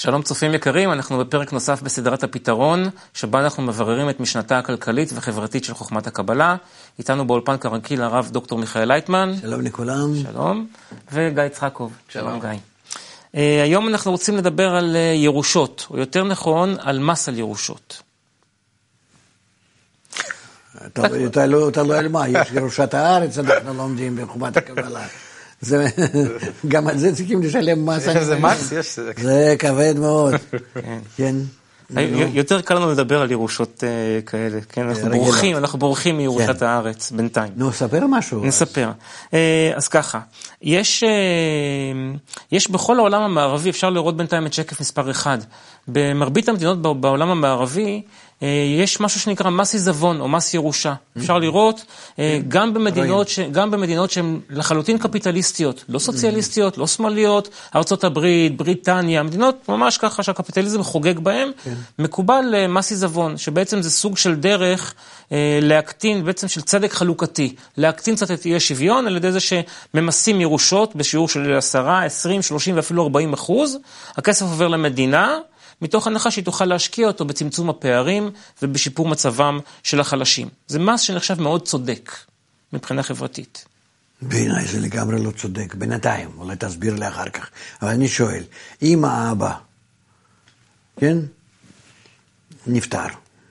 שלום צופים יקרים, אנחנו בפרק נוסף בסדרת הפתרון, שבה אנחנו מבררים את משנתה הכלכלית וחברתית של חוכמת הקבלה. איתנו באולפן כרגיל הרב דוקטור מיכאל לייטמן. שלום לכולם. שלום. וגיא יצחקוב. שלום גיא. היום אנחנו רוצים לדבר על ירושות, או יותר נכון, על מס על ירושות. אתה לא על מה, יש ירושת הארץ, אנחנו לומדים בחוכמת הקבלה. גם על זה צריכים לשלם מס. יש איזה מס? זה כבד מאוד. כן. יותר קל לנו לדבר על ירושות כאלה, כן? אנחנו בורחים מירושת הארץ בינתיים. נו, ספר משהו. נספר. אז ככה, יש בכל העולם המערבי, אפשר לראות בינתיים את שקף מספר 1, במרבית המדינות בעולם המערבי, יש משהו שנקרא מס עיזבון או מס ירושה. אפשר לראות גם במדינות שהן לחלוטין קפיטליסטיות, לא סוציאליסטיות, לא שמאליות, ארצות הברית, בריטניה, מדינות ממש ככה שהקפיטליזם חוגג בהם, מקובל מס עיזבון, שבעצם זה סוג של דרך להקטין, בעצם של צדק חלוקתי, להקטין קצת את אי השוויון על ידי זה שממסים ירושות בשיעור של 10, 20, 30 ואפילו 40%, הכסף עובר למדינה, מתוך הנחה שהיא תוכל להשקיע אותו בצמצום הפערים ובשיפור מצבם של החלשים. זה מס שנחשב מאוד צודק מבחינה חברתית. בעיניי זה לגמרי לא צודק, בינתיים, אולי תסביר לי אחר כך. אבל אני שואל, אם האבא, כן, נפטר,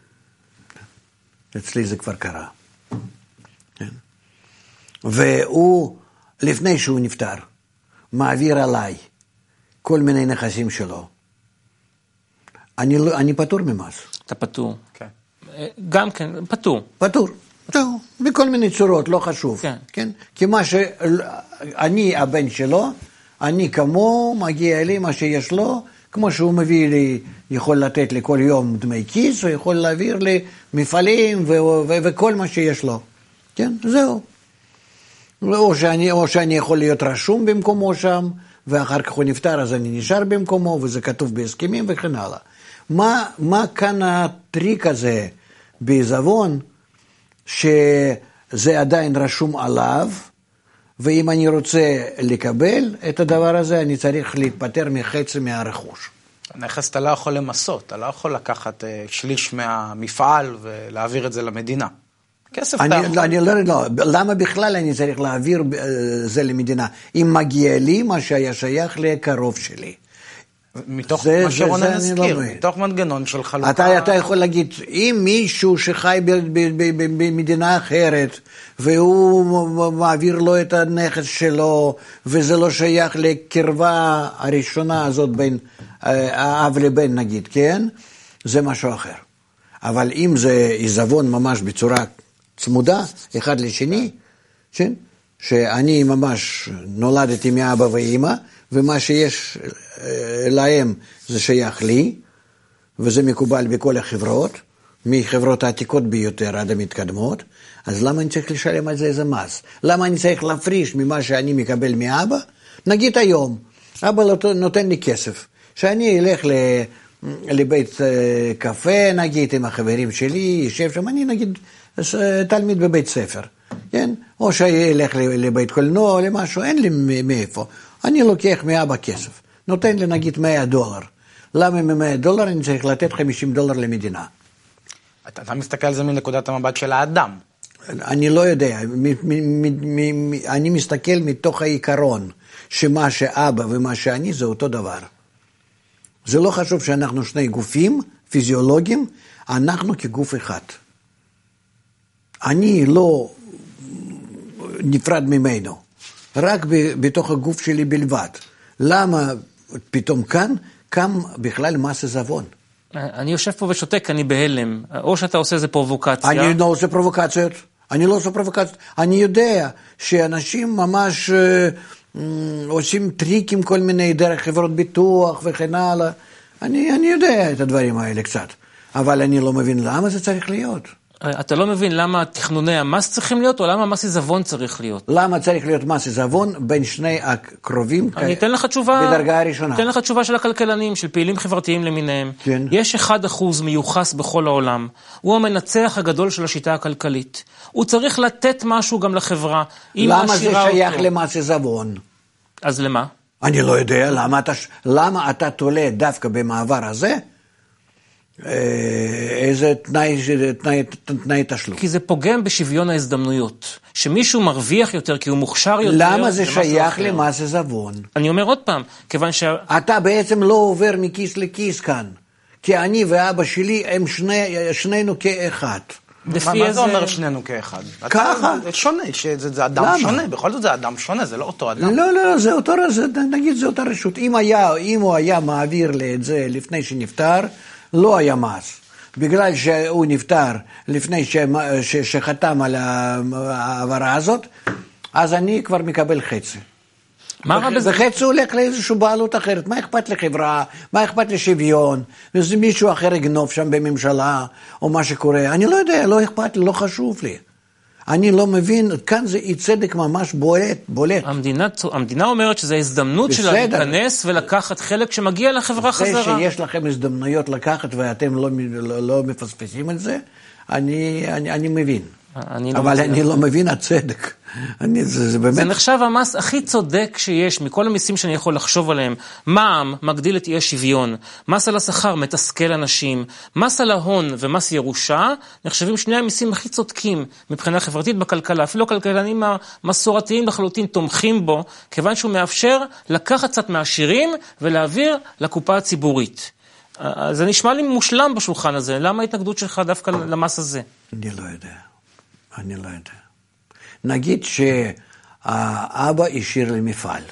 אצלי זה כבר קרה, כן? והוא, לפני שהוא נפטר, מעביר עליי כל מיני נכסים שלו, אני פטור ממס. אתה פטור. כן. גם כן, פטור. פטור. בכל מיני צורות, לא חשוב. כן. כן? כי מה שאני הבן שלו, אני כמו, מגיע לי מה שיש לו, כמו שהוא מביא לי, יכול לתת לי כל יום דמי כיס, הוא יכול להעביר לי מפעלים וכל מה שיש לו. כן? זהו. או שאני יכול להיות רשום במקומו שם, ואחר כך הוא נפטר, אז אני נשאר במקומו, וזה כתוב בהסכמים וכן הלאה. מה כאן הטריק הזה בעיזבון, שזה עדיין רשום עליו, ואם אני רוצה לקבל את הדבר הזה, אני צריך להתפטר מחצי מהרכוש. הנכס אתה לא יכול למסות, אתה לא יכול לקחת שליש מהמפעל ולהעביר את זה למדינה. כסף אתה יכול. לא, למה בכלל אני צריך להעביר זה למדינה? אם מגיע לי מה שהיה שייך לקרוב שלי. מתוך מה שרונן הזכיר, מתוך מנגנון של חלוקה. אתה יכול להגיד, אם מישהו שחי במדינה אחרת, והוא מעביר לו את הנכס שלו, וזה לא שייך לקרבה הראשונה הזאת בין האב לבן נגיד, כן? זה משהו אחר. אבל אם זה עיזבון ממש בצורה צמודה, אחד לשני, כן? שאני ממש נולדתי מאבא ואמא, ומה שיש להם זה שייך לי, וזה מקובל בכל החברות, מחברות העתיקות ביותר עד המתקדמות, אז למה אני צריך לשלם על זה איזה מס? למה אני צריך להפריש ממה שאני מקבל מאבא? נגיד היום, אבא נותן לי כסף, שאני אלך לבית קפה, נגיד עם החברים שלי, ישב שם, אני נגיד תלמיד בבית ספר, כן? או שילך לבית קולנוע או למשהו, אין לי מאיפה. אני לוקח מאבא כסף, נותן לי נגיד $100. למה $100 אני צריך לתת $50 למדינה? אתה מסתכל על זה מנקודת המבט של האדם. אני לא יודע, אני מסתכל מתוך העיקרון, שמה שאבא ומה שאני זה אותו דבר. זה לא חשוב שאנחנו שני גופים פיזיולוגיים, אנחנו כגוף אחד. אני לא נפרד ממנו. רק בתוך הגוף שלי בלבד. למה פתאום כאן קם בכלל מס עיזבון? אני יושב פה ושותק, אני בהלם. או שאתה עושה איזה פרובוקציה. אני לא עושה פרובוקציות. אני יודע שאנשים ממש עושים טריקים כל מיני דרך חברות ביטוח וכן הלאה. אני יודע את הדברים האלה קצת. אבל אני לא מבין למה זה צריך להיות. אתה לא מבין למה תכנוני המס צריכים להיות, או למה מס עיזבון צריך להיות? למה צריך להיות מס עיזבון בין שני הקרובים אני אתן לך תשובה, בדרגה הראשונה? אתן לך תשובה של הכלכלנים, של פעילים חברתיים למיניהם. כן. יש 1% מיוחס בכל העולם. הוא המנצח הגדול של השיטה הכלכלית. הוא צריך לתת משהו גם לחברה. למה זה שייך למס עיזבון? אז למה? אני לא יודע למה אתה תולה דווקא במעבר הזה, איזה תנאי תשלום. כי זה פוגם בשוויון ההזדמנויות. שמישהו מרוויח יותר כי הוא מוכשר יותר. למה זה שייך למס עיזבון? אני אומר עוד פעם, כיוון אתה בעצם לא עובר מכיס לכיס כאן. כי אני ואבא שלי הם שנינו כאחד. מה זה אומר שנינו כאחד? ככה. שונה, זה אדם שונה, בכל זאת זה אדם שונה, זה לא אותו אדם. לא, זה אותו, נגיד זה אותה רשות. אם הוא היה מעביר לי את זה לפני שנפטר, לא היה מס. בגלל שהוא נפטר לפני שחתם על העברה הזאת, אז אני כבר מקבל חצי. וחצי הולך לאיזושהי בעלות אחרת. מה אכפת לחברה? מה אכפת לשוויון? וזה מישהו אחר יגנוב שם בממשלה, או מה שקורה. אני לא יודע, לא אכפת לי, לא חשוב לי. אני לא מבין, כאן זה אי צדק ממש בולט. המדינה אומרת שזו הזדמנות שלה להיכנס ולקחת חלק שמגיע לחברה חזרה. זה שיש לכם הזדמנויות לקחת ואתם לא מפספסים את זה, אני מבין. אבל אני לא מבין הצדק. זה נחשב המס הכי צודק שיש מכל המיסים שאני יכול לחשוב עליהם. מע"מ מגדיל את אי השוויון, מס על השכר מתסכל אנשים, מס על ההון ומס ירושה נחשבים שני המיסים הכי צודקים מבחינה חברתית בכלכלה. אפילו הכלכלנים המסורתיים לחלוטין תומכים בו, כיוון שהוא מאפשר לקחת קצת מהעשירים ולהעביר לקופה הציבורית. זה נשמע לי מושלם בשולחן הזה. למה ההתנגדות שלך דווקא למס הזה? אני לא יודע. נגיד שהאבא השאיר לי מפעל,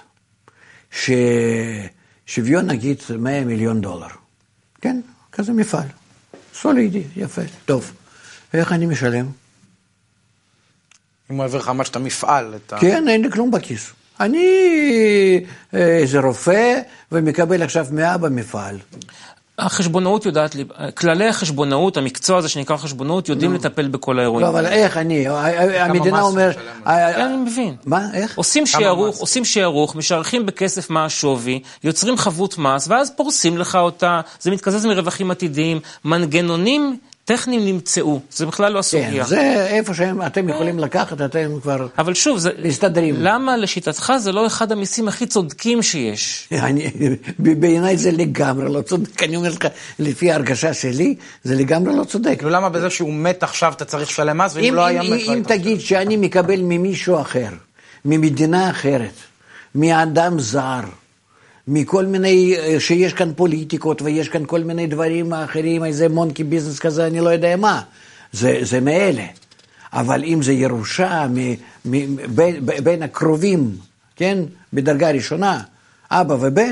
ששוויון נגיד $100 מיליון. כן, כזה מפעל. סולידי, יפה, טוב. איך אני משלם? אם הוא עבר לך ממש את המפעל. כן, אין לי כלום בכיס. אני איזה רופא ומקבל עכשיו מאבא מפעל. החשבונאות יודעת לי, כללי החשבונאות, המקצוע הזה שנקרא חשבונאות, יודעים לטפל בכל האירועים. לא, אבל איך המדינה אומר... אני מבין. מה, איך? עושים שיערוך, משערכים בכסף מה השווי, יוצרים חבות מס, ואז פורסים לך אותה, זה מתקזז מרווחים עתידיים, מנגנונים טכניים נמצאו, זה בכלל לא הסוגיה. כן, זה איפה שאתם יכולים לקחת, אתם כבר אבל שוב, מסתדרים. למה לשיטתך זה לא אחד המיסים הכי צודקים שיש? בעיניי זה לגמרי לא צודק, אני אומר לך, לפי ההרגשה שלי, זה לגמרי לא צודק. ולמה בזה שהוא מת עכשיו אתה צריך לשלם מס, ואם לא היה מת... אם תגיד שאני מקבל ממישהו אחר, ממדינה אחרת, מאדם זר, מכל מיני, שיש כאן פוליטיקות ויש כאן כל מיני דברים אחרים, איזה מונקי ביזנס כזה, אני לא יודע מה, זה מאלה. אבל אם זה ירושה בין הקרובים, כן, בדרגה ראשונה, אבא ובן,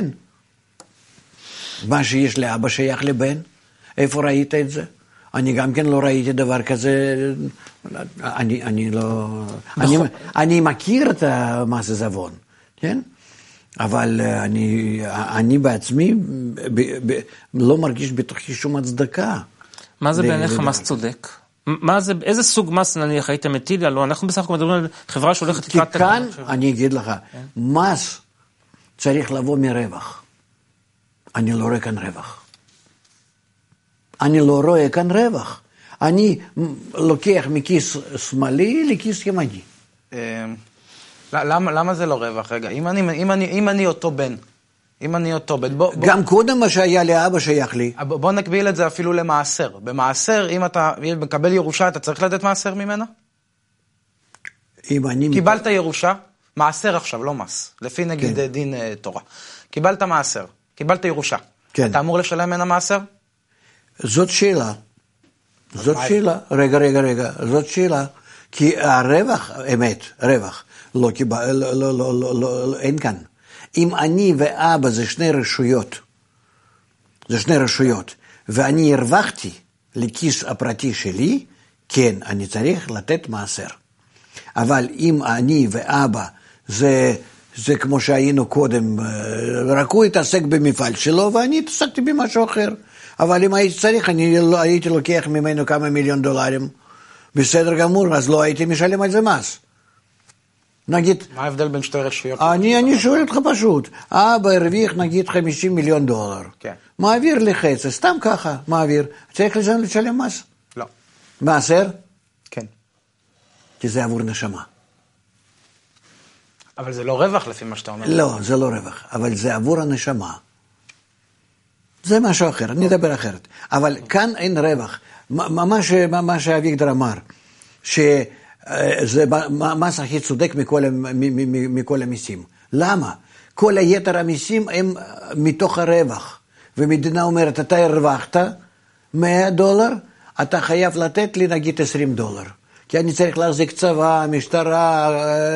מה שיש לאבא שייך לבן, איפה ראית את זה? אני גם כן לא ראיתי דבר כזה, אני מכיר את המס עיזבון, כן? אבל אני בעצמי לא מרגיש בתוכי שום הצדקה. מה זה בעיניך מס צודק? איזה סוג מס נניח היית מטיל? הלוא אנחנו בסך הכל מדברים על חברה שהולכת לקראת... כי כאן, אני אגיד לך, מס צריך לבוא מרווח. אני לא רואה כאן רווח. אני לוקח מכיס שמאלי לכיס ימני. למה זה לא רווח? רגע, אם אני אותו בן, גם קודם מה שהיה לאבא שייך לי. בוא נקביל את זה אפילו למעשר. במעשר, אם אתה מקבל ירושה, אתה צריך לתת מעשר ממנה? קיבלת ירושה, מעשר עכשיו, לא מס. לפי נגיד דין תורה. קיבלת מעשר, קיבלת ירושה. אתה אמור לשלם ממנה מעשר? זאת שאלה. רגע. זאת שאלה. כי הרווח, אמת, רווח. לא, אין כאן. אם אני ואבא זה שני רשויות, ואני הרווחתי לכיס הפרטי שלי, כן, אני צריך לתת מעשר. אבל אם אני ואבא זה כמו שהיינו קודם, רק הוא התעסק במפעל שלו, ואני התעסקתי במשהו אחר. אבל אם הייתי צריך, אני הייתי לוקח ממנו כמה $1 מיליון, בסדר גמור, אז לא הייתי משלם על זה מס. נגיד... מה ההבדל בין שתי רשויות? אני שואל אותך פשוט. אבא הרוויח נגיד $50 מיליון. כן. מעביר לחצי, סתם ככה, מעביר. צריך לשלם מס? לא. מעשר? כן. כי זה עבור נשמה. אבל זה לא רווח לפי מה שאתה אומר. לא, זה לא רווח, אבל זה עבור הנשמה. זה משהו אחר, אני אדבר אחרת. אבל כאן אין רווח. מה שאביגדור אמר, שזה מס הכי צודק מכל המיסים. למה? כל היתר המיסים הם מתוך הרווח. ומדינה אומרת, אתה הרווחת $100, אתה חייב לתת לי נגיד $20. כי אני צריך להחזיק צבא, משטרה,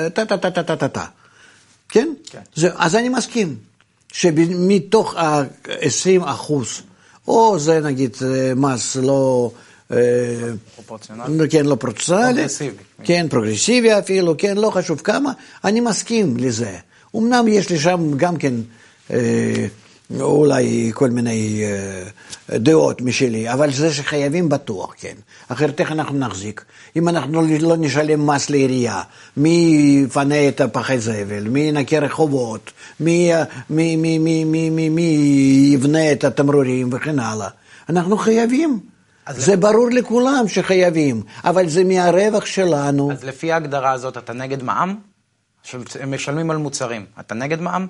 כן? אז אני מסכים. שמתוך ה-20%, או זה נגיד מס לא פרופורציונלי, כן, לא פרופורציונלי, כן, פרוגרסיבי אפילו, כן, לא חשוב כמה, אני מסכים לזה. אמנם יש לי שם גם כן אולי כל מיני דעות משלי, אבל זה שחייבים בטוח, כן. אחרת איך אנחנו נחזיק? אם אנחנו לא נשלם מס לעירייה, מי יפנה את הפחי זבל, מי ינקה רחובות, מי יבנה את התמרורים וכן הלאה. אנחנו חייבים. זה ברור לכולם שחייבים, אבל זה מהרווח שלנו. אז לפי ההגדרה הזאת אתה נגד מע"מ? שהם משלמים על מוצרים. אתה נגד מע"מ?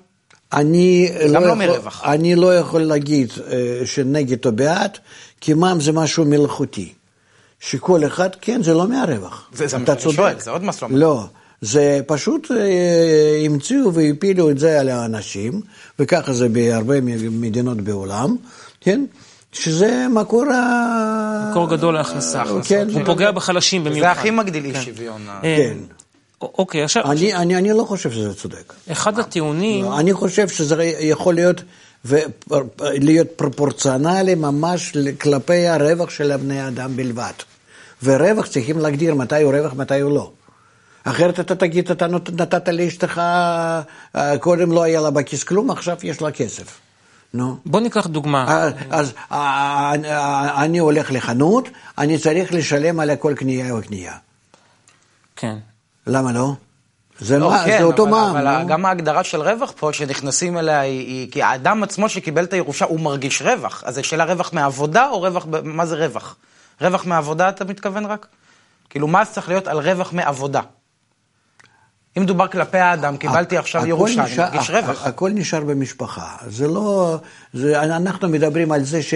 אני לא יכול להגיד שנגד או בעד, כי מע"מ זה משהו מלאכותי. שכל אחד, כן, זה לא מהרווח. זה מה שאני שואל, זה עוד מס לא. לא, זה פשוט המציאו והפילו את זה על האנשים, וככה זה בהרבה מדינות בעולם, כן? שזה מקור גדול להכנסה. הוא פוגע בחלשים במיוחד. זה הכי מגדיל אי שוויון. כן. אוקיי, עכשיו... אני לא חושב שזה צודק. אחד הטיעונים... אני חושב שזה יכול להיות פרופורציונלי ממש כלפי הרווח של בני אדם בלבד. ורווח צריכים להגדיר מתי הוא רווח, מתי הוא לא. אחרת אתה תגיד, אתה נתת לאשתך, קודם לא היה לה בכיס כלום, עכשיו יש לה כסף. נו. בוא ניקח דוגמה. אז אני הולך לחנות, אני צריך לשלם על כל קנייה וקנייה. כן. למה לא? זה אותו מע"מ. אבל גם ההגדרה של רווח פה שנכנסים אליה היא, כי האדם עצמו שקיבל את הירושה הוא מרגיש רווח. אז זה שאלה רווח מעבודה או רווח, מה זה רווח? רווח מעבודה אתה מתכוון רק? כאילו מה צריך להיות על רווח מעבודה? אם דובר כלפי האדם, קיבלתי עכשיו ירושה, אני מרגיש רווח. הכל נשאר במשפחה. זה לא, אנחנו מדברים על זה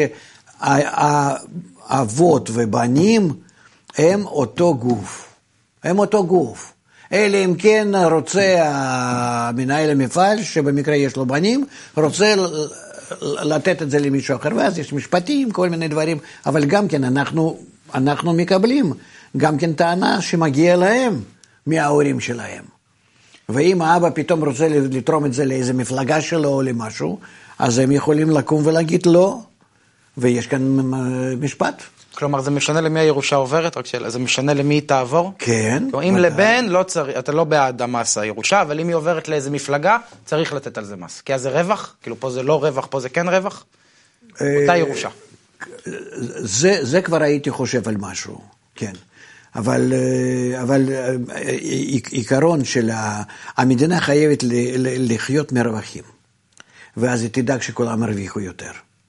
שהאבות ובנים הם אותו גוף. הם אותו גוף. אלא אם כן רוצה המנהל המפעל, שבמקרה יש לו בנים, רוצה לתת את זה למישהו אחר, ואז יש משפטים, כל מיני דברים, אבל גם כן אנחנו מקבלים, גם כן טענה שמגיע להם מההורים שלהם. ואם האבא פתאום רוצה לתרום את זה לאיזה מפלגה שלו או למשהו, אז הם יכולים לקום ולהגיד לא, ויש כאן משפט. כלומר, זה משנה למי הירושה עוברת, רק שאלה, זה משנה למי היא תעבור? כן. אם לבן, לא צריך, אתה לא בעד המס הירושה, אבל אם היא עוברת לאיזה מפלגה, צריך לתת על זה מס. כי אז זה רווח? כאילו פה זה לא רווח, פה זה כן רווח? אותה ירושה. זה כבר הייתי חושב על משהו, כן. אבל עיקרון של המדינה חייבת לחיות מרווחים, ואז היא תדאג שכולם הרוויחו יותר.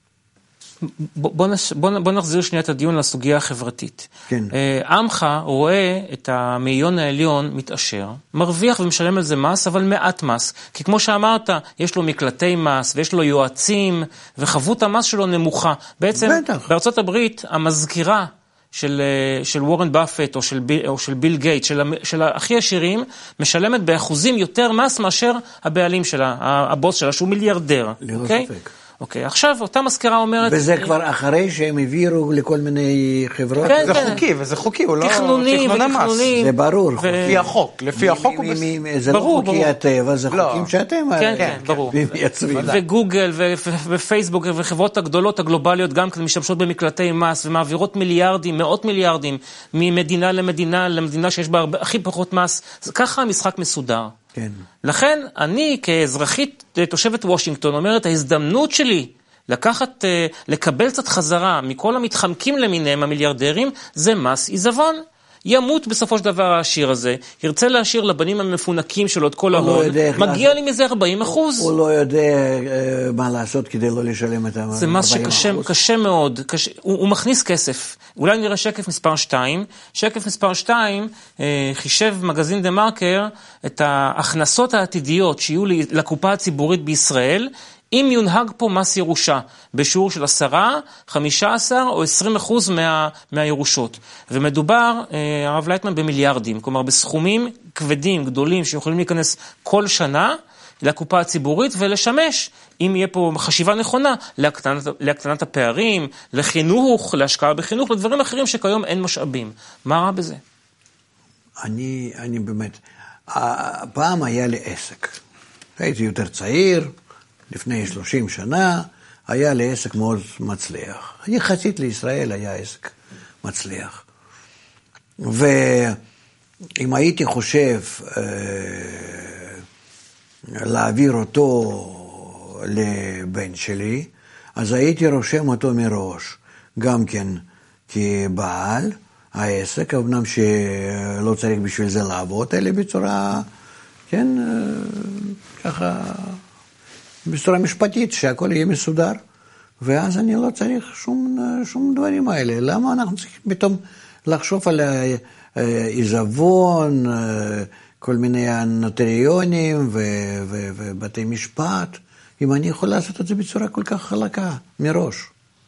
בוא נחזיר שנייה את הדיון לסוגיה החברתית. כן. עמך רואה את המאיון העליון מתעשר, מרוויח ומשלם על זה מס, אבל מעט מס. כי כמו שאמרת, יש לו מקלטי מס, ויש לו יועצים, וחבות המס שלו נמוכה. בעצם, בטח. בארצות הברית, המזכירה של וורן באפט או של ביל גייט, של הכי עשירים, משלמת באחוזים יותר מס מאשר הבעלים שלה, הבוס שלה, שהוא מיליארדר. ללא ספק. אוקיי, עכשיו אותה מזכירה אומרת... וזה כבר אחרי שהם העבירו לכל מיני חברות? כן, זה חוקי, וזה חוקי, הוא לא... תכנונים. זה ברור. לפי החוק, לפי החוק הוא... זה לא חוקי הטבע, זה חוקים שאתם... כן, ברור. וגוגל ופייסבוק וחברות הגדולות הגלובליות גם משתמשות במקלטי מס ומעבירות מיליארדים, מאות מיליארדים ממדינה למדינה שיש בה הכי פחות מס. ככה המשחק מסודר. כן. לכן אני כאזרחית תושבת וושינגטון אומרת, ההזדמנות שלי לקבל קצת חזרה מכל המתחמקים למיניהם המיליארדרים, זה מס עיזבון. ימות בסופו של דבר העשיר הזה, ירצה להשאיר לבנים המפונקים שלו את כל ההון, מגיע לי מזה 40%. הוא לא יודע מה לעשות כדי לא לשלם את ה-40%. זה מס שקשה מאוד, הוא מכניס כסף. אולי נראה שקף מספר 2. שקף מספר 2 חישב מגזין דה מרקר את ההכנסות העתידיות שיהיו לקופה הציבורית בישראל, אם יונהג פה מס ירושה, בשיעור של 10, 15 או 20% מהירושות. ומדובר, הרב לייטמן, במיליארדים, כלומר בסכומים כבדים, גדולים, שיכולים להיכנס כל שנה לקופה הציבורית ולשמש, אם יהיה פה חשיבה נכונה, להקטנת הפערים, לחינוך, להשקעה בחינוך, לדברים אחרים שכיום אין משאבים. מה רע בזה? אני באמת, פעם היה לי עסק. הייתי יותר צעיר, לפני 30 שנה, היה לי עסק מאוד מצליח. יחסית לישראל היה עסק מצליח. ואם הייתי חושב להעביר אותו לבן שלי, אז הייתי רושם אותו מראש, גם כן כבעל העסק, אמנם שלא צריך בשביל זה לעבוד, אלא בצורה, כן, ככה, בצורה משפטית, שהכל יהיה מסודר, ואז אני לא צריך שום דברים האלה. למה אנחנו צריכים פתאום לחשוב על עיזבון, כל מיני נוטריונים ובתי משפט, אם אני יכול לעשות את זה בצורה כל כך חלקה, מראש?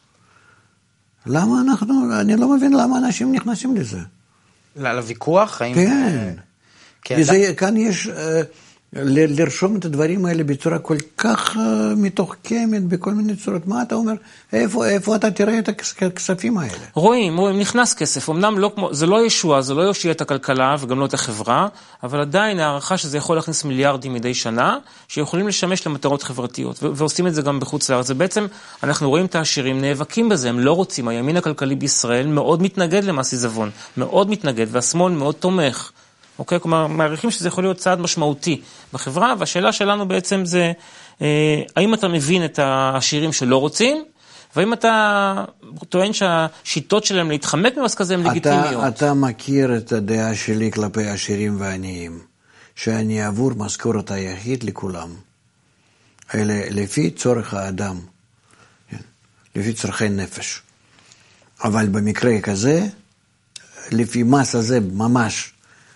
למה אני לא מבין למה אנשים נכנסים לזה. לוויכוח? כן. כאן יש לרשום את הדברים האלה בצורה כל כך מתוחכמת, בכל מיני צורות. מה אתה אומר? איפה אתה תראה את הכספים האלה? רואים, נכנס כסף. אמנם זה לא ישוע, זה לא יושיע את הכלכלה וגם לא את החברה, אבל עדיין הערכה שזה יכול להכניס מיליארדים מדי שנה, שיכולים לשמש למטרות חברתיות, ועושים את זה גם בחוץ לארץ. ובעצם אנחנו רואים את העשירים נאבקים בזה, הם לא רוצים. הימין הכלכלי בישראל מאוד מתנגד למס עיזבון, מאוד מתנגד, והשמאל מאוד תומך. אוקיי? כלומר, מעריכים שזה יכול להיות צעד משמעותי בחברה, והשאלה שלנו בעצם זה, האם אתה מבין את העשירים שלא רוצים, והאם אתה טוען שהשיטות שלהם להתחמק ממס כזה הם לגיטימיות? אתה מכיר את הדעה שלי כלפי העשירים והעניים, שאני עבור משכורת היחיד לכולם, אלה לפי צורך האדם, לפי צרכי נפש. אבל במקרה כזה, לפי מס הזה ממש,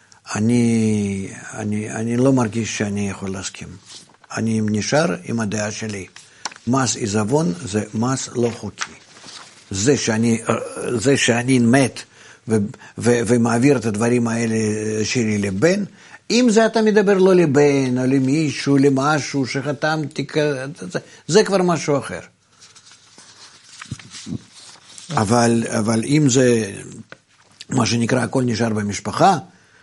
אני לא מרגיש שאני יכול להסכים. אני נשאר עם הדעה שלי. מס עיזבון זה מס לא חוקי. זה שאני מת ומעביר את הדברים האלה שלי לבן, אם זה אתה מדבר לא לבן, או למישהו, למשהו שחתמתי, זה כבר משהו אחר. אבל אם זה מה שנקרא הכל נשאר במשפחה,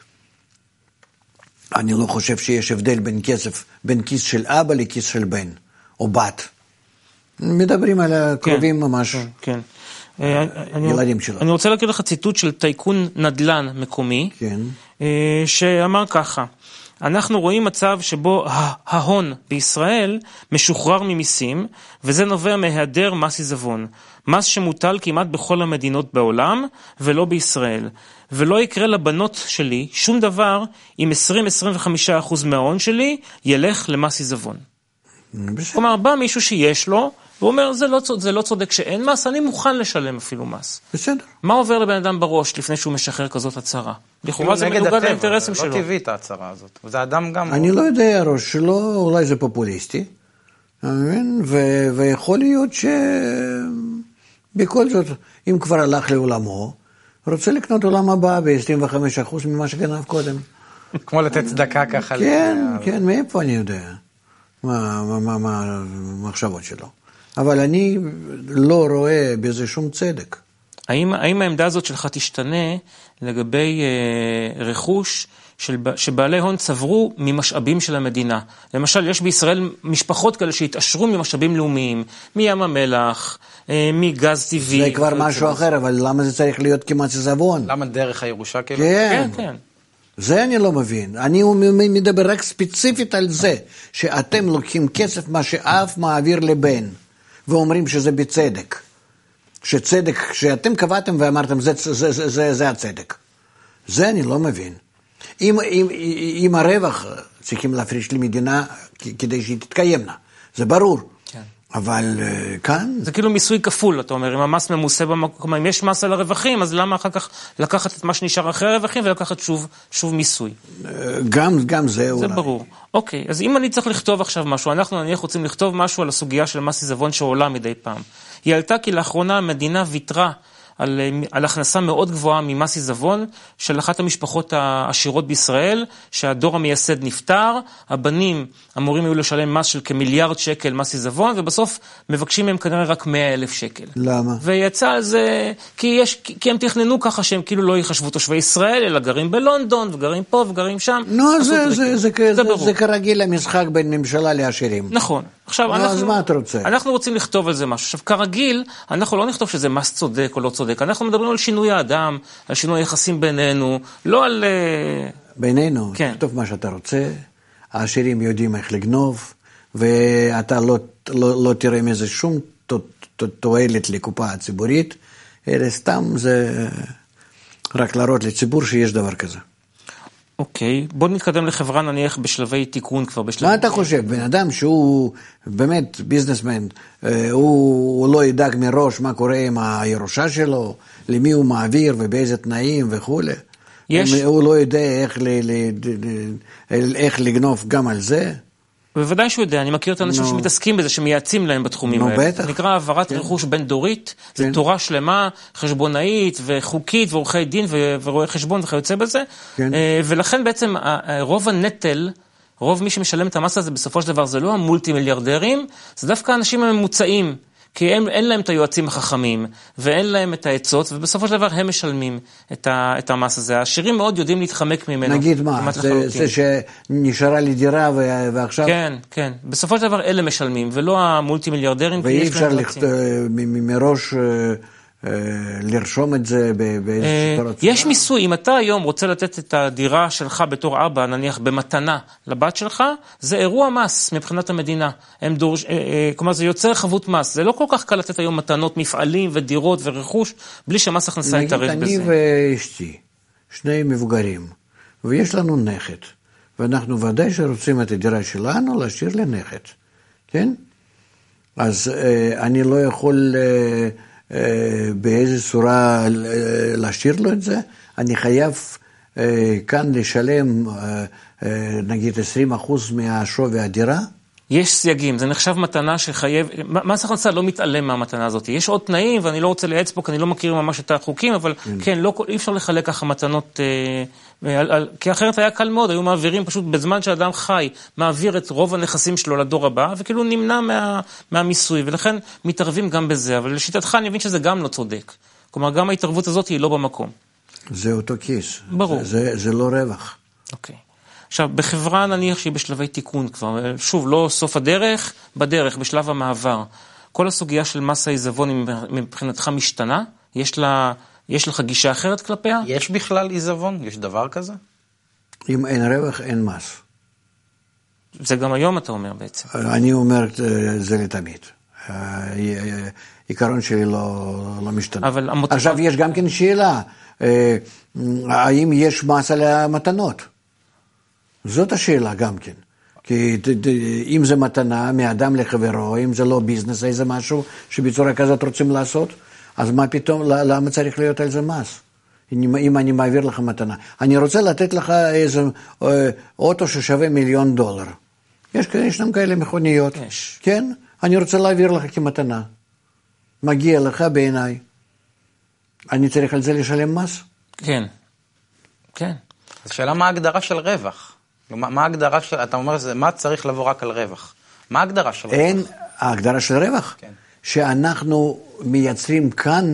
אני לא חושב שיש הבדל בין כיס של אבא לכיס של בן, או בת. מדברים על הקרובים ממש. כן. ילדים שלו. אני רוצה להקריא לך ציטוט של טייקון נדל"ן מקומי, שאמר ככה, אנחנו רואים מצב שבו ההון בישראל משוחרר ממיסים, וזה נובע מהיעדר מס עיזבון. מס שמוטל כמעט בכל המדינות בעולם, ולא בישראל. ולא יקרה לבנות שלי שום דבר אם 20-25% מההון שלי ילך למס עיזבון. כלומר, בא מישהו שיש לו, והוא אומר, זה לא צודק שאין מס, אני מוכן לשלם אפילו מס. בסדר. מה עובר לבן אדם בראש לפני שהוא משחרר כזאת הצהרה? לכאורה זה מנוגד לאינטרסים שלו. לא טבעי את ההצהרה הזאת. וזה אדם גם... אני לא יודע, הראש שלו, אולי זה פופוליסטי, ויכול להיות שבכל זאת, אם כבר הלך לעולמו, רוצה לקנות עולם הבא ב-25% ממה שגנב קודם. כמו לתת צדקה ככה. כן, מאיפה אני יודע? מה המחשבות שלו. אבל אני לא רואה בזה שום צדק. האם העמדה הזאת שלך תשתנה לגבי רכוש שבעלי הון צברו ממשאבים של המדינה? למשל, יש בישראל משפחות כאלה שהתעשרו ממשאבים לאומיים, מים המלח, מגז טבעי. זה כבר משהו אחר, אבל למה זה צריך להיות כמעט עיזבון? למה דרך הירושה כאילו? כן, כן. זה אני לא מבין. אני מדבר רק ספציפית על זה, שאתם לוקחים כסף מה שאף מעביר לבן, ואומרים שזה בצדק. שצדק, שאתם קבעתם ואמרתם, זה הצדק. זה אני לא מבין. אם הרווח צריכים להפריש למדינה כדי שהיא תתקיימנה, זה ברור. כן. אבל כאן... זה כאילו מיסוי כפול, אתה אומר, אם המס ממוסה במקום, אם יש מס על הרווחים, אז למה אחר כך לקחת את מה שנשאר אחרי הרווחים ולקחת שוב מיסוי? גם זה אולי. זה ברור. אוקיי, אז אם אני צריך לכתוב עכשיו משהו, אנחנו נניח רוצים לכתוב משהו על הסוגיה של מס עיזבון שעולה מדי פעם. היא עלתה כי לאחרונה המדינה ויתרה על הכנסה מאוד גבוהה ממס עיזבון של אחת המשפחות העשירות בישראל, שהדור המייסד נפטר, הבנים אמורים היו לשלם מס של כמיליארד שקל מס עיזבון, ובסוף מבקשים מהם כנראה רק 100,000 שקל. למה? ויצא על זה, כי הם תכננו ככה שהם כאילו לא יחשבו תושבי ישראל, אלא גרים בלונדון, וגרים פה וגרים שם. נו, זה כרגיל המשחק בין ממשלה לעשירים. נכון. עכשיו, אז מה אתה רוצה? אנחנו רוצים לכתוב על זה משהו. עכשיו, כרגיל, אנחנו לא נכתוב שזה מס צודק או לא צודק. אנחנו מדברים על שינוי האדם, על שינוי היחסים בינינו, לא על... בינינו, כן. תכתוב מה שאתה רוצה, העשירים יודעים איך לגנוב, ואתה לא תראה מזה שום תועלת לקופה הציבורית, אלא סתם זה רק להראות לציבור שיש דבר כזה. אוקיי, בוא נתקדם לחברה נניח בשלבי תיקון כבר. מה אתה חושב? בן אדם שהוא באמת ביזנסמן, הוא לא ידאג מראש מה קורה עם הירושה שלו, למי הוא מעביר ובאיזה תנאים וכו'. הוא לא יודע איך לגנוב גם על זה. בוודאי שהוא יודע, אני מכיר את האנשים שמתעסקים בזה, שמייעצים להם בתחומים האלה. בטח. זה נקרא העברת רכוש בין דורית, זה תורה שלמה, חשבונאית וחוקית ועורכי דין ורואי חשבון וכיוצא בזה. ולכן בעצם רוב הנטל, רוב מי שמשלם את המס הזה בסופו של דבר זה לא המולטי מיליארדרים, זה דווקא האנשים הממוצעים, כי אין להם את היועצים החכמים, ואין להם את העצות, ובסופו של דבר הם משלמים את המס הזה. העשירים מאוד יודעים להתחמק ממנו. נגיד מה, זה שנשארה לי דירה ועכשיו... כן, כן. בסופו של דבר אלה משלמים, ולא המולטי מיליארדרים. ואי אפשר מראש לרשום את זה באיזושהי תורת צורה. יש מיסוי, אם אתה היום רוצה לתת את הדירה שלך בתור אבא, נניח במתנה לבת שלך, זה אירוע מס מבחינת המדינה. כלומר, זה יוצר חבות מס. זה לא כל כך קל לתת היום מתנות, מפעלים ודירות ורכוש, בלי שמס הכנסה יתערב בזה. אני ואשתי, שני מבוגרים, ויש לנו נכד, ואנחנו ודאי שרוצים את הדירה שלנו להשאיר לנכד, כן? אז אני לא יכול... באיזה צורה להשאיר לו את זה, אני חייב כאן לשלם נגיד 20% מהשווי הדירה. יש סייגים, זה נחשב מתנה שחייב, מס הכנסה לא מתעלם מהמתנה הזאת, יש עוד תנאים ואני לא רוצה לייעץ פה כי אני לא מכיר ממש את החוקים, אבל כן, אי אפשר לחלק ככה מתנות, כי אחרת היה קל מאוד, היו מעבירים פשוט בזמן שאדם חי, מעביר את רוב הנכסים שלו לדור הבא, וכאילו נמנע מהמיסוי, ולכן מתערבים גם בזה, אבל לשיטתך אני מבין שזה גם לא צודק, כלומר גם ההתערבות הזאת היא לא במקום. זה אותו כיס, ברור. זה לא רווח. אוקיי. עכשיו, בחברה נניח שהיא בשלבי תיקון כבר, שוב, לא סוף הדרך, בדרך, בשלב המעבר. כל הסוגיה של מס העיזבון מבחינתך משתנה? יש לך גישה אחרת כלפיה? יש בכלל עיזבון? יש דבר כזה? אם אין רווח, אין מס. זה גם היום אתה אומר בעצם. אני אומר, זה לתמיד. העיקרון שלי לא משתנה. עכשיו יש גם כן שאלה, האם יש מס על המתנות? זאת השאלה גם כן. כי אם זה מתנה מאדם לחברו, אם זה לא ביזנס, איזה משהו שבצורה כזאת רוצים לעשות, אז מה פתאום, למה צריך להיות על זה מס? אם אני מעביר לך מתנה. אני רוצה לתת לך איזה אוטו ששווה $1,000,000. ישנם כאלה מכוניות. יש. כן? אני רוצה להעביר לך כמתנה. מגיע לך בעיניי. אני צריך על זה לשלם מס? כן. כן. אז שאלה מה ההגדרה של רווח? מה ההגדרה של, אתה אומר, מה צריך לבוא רק על רווח? מה ההגדרה של רווח? אין, ההגדרה של רווח? כן. שאנחנו מייצרים כאן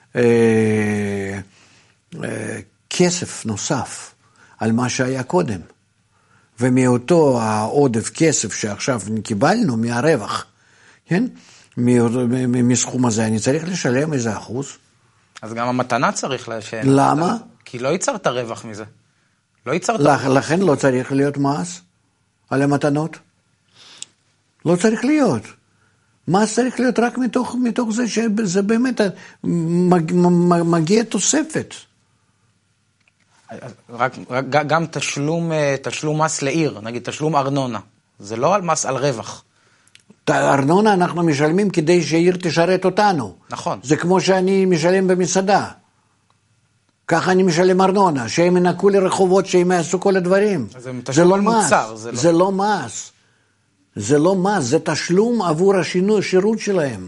כסף נוסף על מה שהיה קודם. ומאותו העודף כסף שעכשיו קיבלנו מהרווח, כן? מסכום הזה אני צריך לשלם איזה אחוז. אז גם המתנה צריך לשלם. למה? כי לא ייצרת רווח מזה. לכן לא צריך להיות מס על המתנות. לא צריך להיות. מס צריך להיות רק מתוך זה שזה באמת מגיע תוספת. גם תשלום מס לעיר, נגיד תשלום ארנונה, זה לא על מס על רווח. ארנונה אנחנו משלמים כדי שהעיר תשרת אותנו. נכון. זה כמו שאני משלם במסעדה. ככה אני משלם ארנונה, שהם ינקו לרחובות, שהם יעשו כל הדברים. זה לא מס. זה לא מס. זה לא מס, זה תשלום עבור השירות שלהם.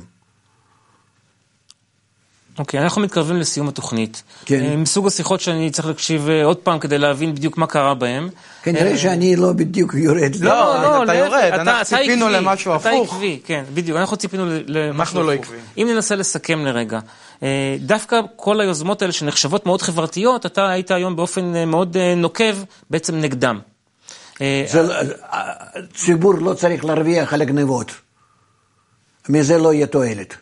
אוקיי, אנחנו מתקרבים לסיום התוכנית. כן. מסוג השיחות שאני צריך להקשיב עוד פעם כדי להבין בדיוק מה קרה בהם. כנראה שאני לא בדיוק יורד. לא, אתה יורד, אנחנו ציפינו למשהו הפוך. אתה עקבי, כן, בדיוק, אנחנו ציפינו למשהו הפוך. לא עקבי. אם ננסה לסכם לרגע, דווקא כל היוזמות האלה שנחשבות מאוד חברתיות, אתה היית היום באופן מאוד נוקב בעצם נגדם. ציבור לא צריך להרוויח על הגנבות. מזה לא יהיה תועלת.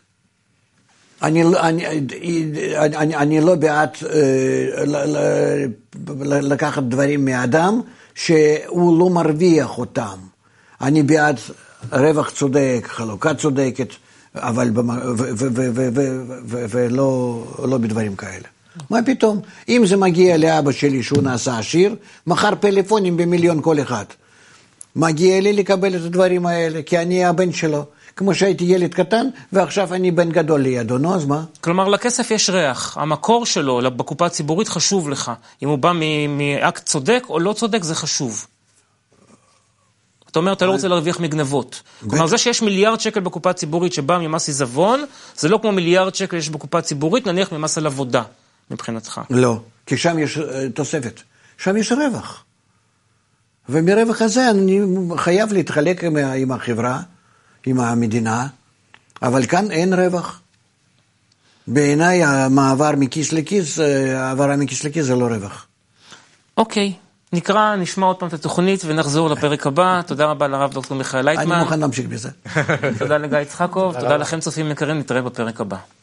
אני לא בעד לקחת דברים מאדם שהוא לא מרוויח אותם. אני בעד רווח צודק, חלוקה צודקת, אבל ולא בדברים כאלה. מה פתאום? אם זה מגיע לאבא שלי שהוא נעשה עשיר, מחר פלאפונים במיליון כל אחד. מגיע לי לקבל את הדברים האלה, כי אני הבן שלו. כמו שהייתי ילד קטן, ועכשיו אני בן גדול לידו, נו, אז מה? כלומר, לכסף יש ריח. המקור שלו בקופה הציבורית חשוב לך. אם הוא בא מאקט צודק או לא צודק, זה חשוב. אתה אומר, אתה לא רוצה להרוויח מגנבות. כלומר, זה שיש מיליארד שקל בקופה ציבורית שבא ממס עיזבון, זה לא כמו מיליארד שקל יש בקופה ציבורית, נניח ממס על עבודה, מבחינתך. לא, כי שם יש תוספת. שם יש רווח. ומרווח הזה אני חייב להתחלק עם החברה, עם המדינה, אבל כאן אין רווח. בעיניי המעבר מכיס לכיס, העברה מכיס לכיס זה לא רווח. אוקיי, נשמע עוד פעם את התוכנית ונחזור לפרק הבא. תודה רבה לרב דוקטור מיכאל לייטמן. אני מוכן להמשיך בזה. תודה לגיא יצחקוב, תודה לכם צופים יקרים, נתראה בפרק הבא.